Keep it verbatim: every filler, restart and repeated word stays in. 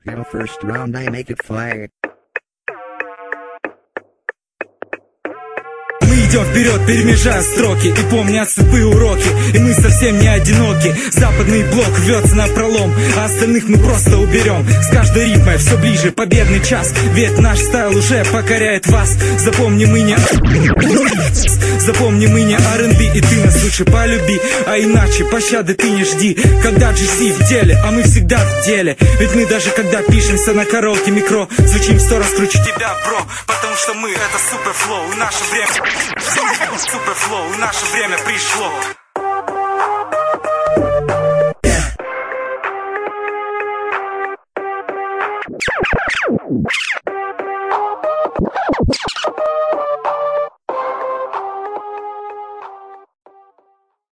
Now first round I make it fire. Идем вперед, перемежая строки и помня цепы уроки. И мы совсем не одиноки. Западный блок рвется на пролом, а остальных мы просто уберем. С каждой ритмой все ближе победный час, ведь наш стайл уже покоряет вас. Запомни, мы не Запомни, мы не ар энд би, и ты нас лучше полюби. А иначе пощады ты не жди. Когда джи си в деле, а мы всегда в деле. Ведь мы даже когда пишемся на коробке микро, звучим сто раз круче тебя, бро. Потому что мы это суперфлоу, и наше время Суперфлоу, и наше время пришло.